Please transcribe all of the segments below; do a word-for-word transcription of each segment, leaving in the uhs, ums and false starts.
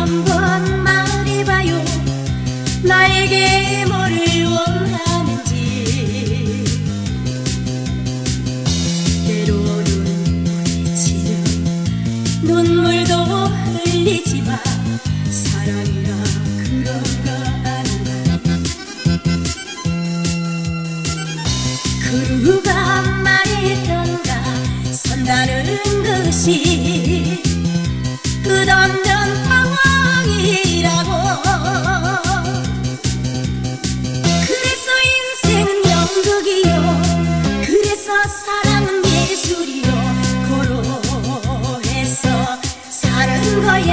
한번 말해봐요. 나에게 뭐를 원하는지. 때로는 부딪히는 눈물도 흘리지마. 사랑이라 그런 거 아닌가. 그 누가 말했던가. 선다는 것이 끝없는 방황이라고. 그래서 인생은 연극이요. 그래서 사랑은 예술이요. 고로해서 사는 거야.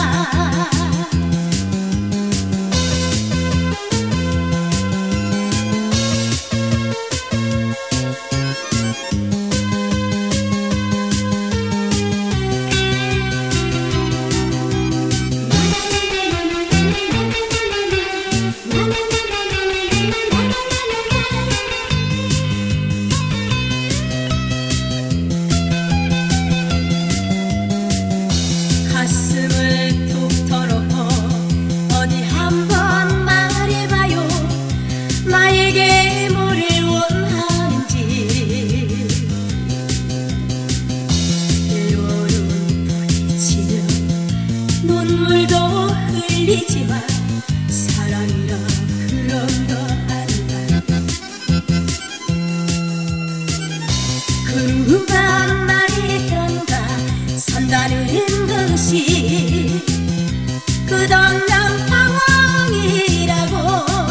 가슴을 툭 털어놓고 어디 한번 말해봐요. 나에게 뭐를 원하는지. 때로는 부딪히며 눈물도 흘리지마. 사랑이라 그런 거 아닌가. 그 누가 말했던가. 선다는 것이 끝없는 방황이라고.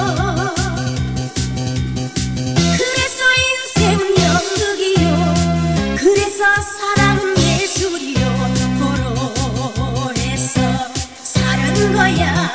그래서 인생은 연극이요. 그래서 사랑은 예술이요. 고로해서 사는 거야.